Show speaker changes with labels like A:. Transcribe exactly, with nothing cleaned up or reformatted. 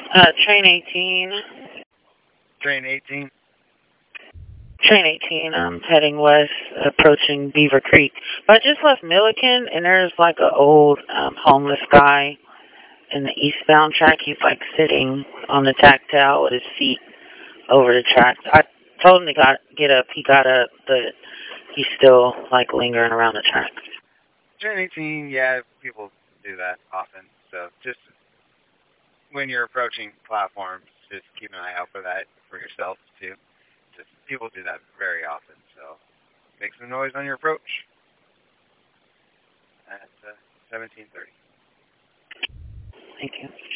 A: Uh, train eighteen.
B: Train eighteen.
A: Train eighteen. I'm heading west, approaching Beaver Creek. But I just left Milliken, and there's like an old um, homeless guy in the eastbound track. He's like sitting on the tactile with his feet over the tracks. I told him to got, get up. He got up, but he's still like lingering around the tracks.
B: Train eighteen, yeah, people do that often. So just when you're approaching platforms, just keep an eye out for that for yourself too. Just people do that very often. So make some noise on your approach at uh, seventeen thirty.
A: Thank you.